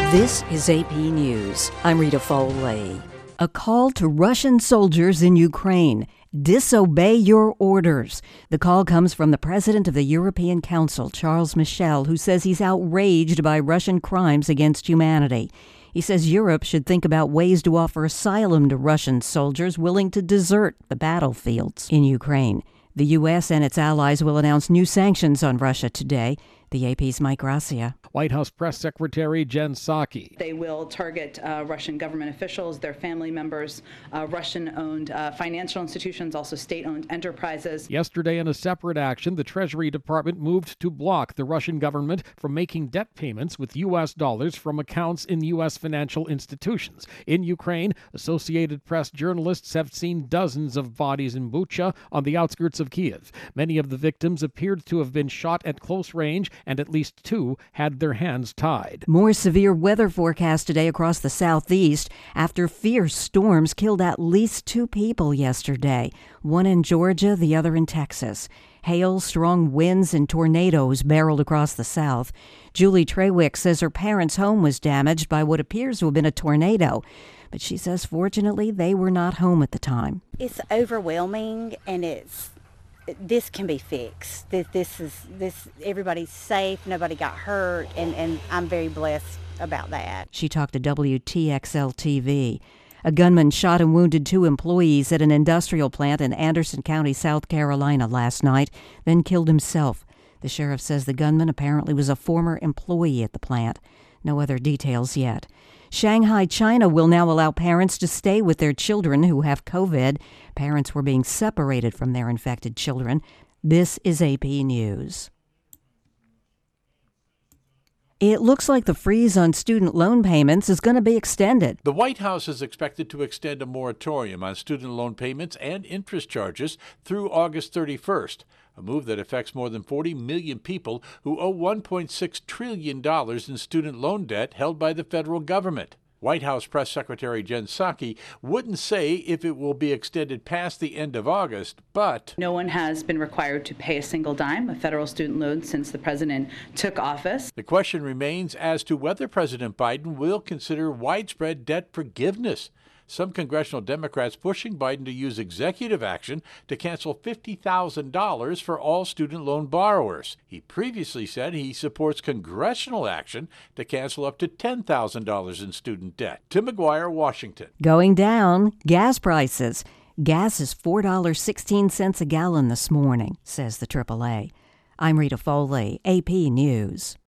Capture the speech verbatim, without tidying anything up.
This is A P News. I'm Rita Foley. A call to Russian soldiers in Ukraine. Disobey your orders. The call comes from the president of the European Council, Charles Michel, who says he's outraged by Russian crimes against humanity. He says Europe should think about ways to offer asylum to Russian soldiers willing to desert the battlefields in Ukraine. The U S and its allies will announce new sanctions on Russia today. The A P's Mike Gracia. White House Press Secretary Jen Psaki. They will target uh, Russian government officials, their family members, uh, Russian-owned uh, financial institutions, also state-owned enterprises. Yesterday, in a separate action, the Treasury Department moved to block the Russian government from making debt payments with U S dollars from accounts in U S financial institutions. In Ukraine, Associated Press journalists have seen dozens of bodies in Bucha on the outskirts of Kiev. Many of the victims appeared to have been shot at close range, and at least two had their hands tied. More severe weather forecast today across the southeast after fierce storms killed at least two people yesterday, one in Georgia, the other in Texas. Hail, strong winds, and tornadoes barreled across the south. Julie Trawick says her parents' home was damaged by what appears to have been a tornado, but she says fortunately they were not home at the time. It's overwhelming, and it's this can be fixed. This, this is this. Everybody's safe. Nobody got hurt, and, and I'm very blessed about that. She talked to W T X L T V. A gunman shot and wounded two employees at an industrial plant in Anderson County, South Carolina last night, then killed himself. The sheriff says the gunman apparently was a former employee at the plant. No other details yet. Shanghai, China will now allow parents to stay with their children who have COVID. Parents were being separated from their infected children. This is A P News. It looks like the freeze on student loan payments is going to be extended. The White House is expected to extend a moratorium on student loan payments and interest charges through August thirty-first, a move that affects more than forty million people who owe one point six trillion dollars in student loan debt held by the federal government. White House Press Secretary Jen Psaki wouldn't say if it will be extended past the end of August, but No one has been required to pay a single dime of federal student loans since the president took office. The question remains as to whether President Biden will consider widespread debt forgiveness. Some congressional Democrats pushing Biden to use executive action to cancel fifty thousand dollars for all student loan borrowers. He previously said he supports congressional action to cancel up to ten thousand dollars in student debt. Tim McGuire, Washington. Going down, gas prices. Gas is four dollars and sixteen cents a gallon this morning, says the triple A. I'm Rita Foley, A P News.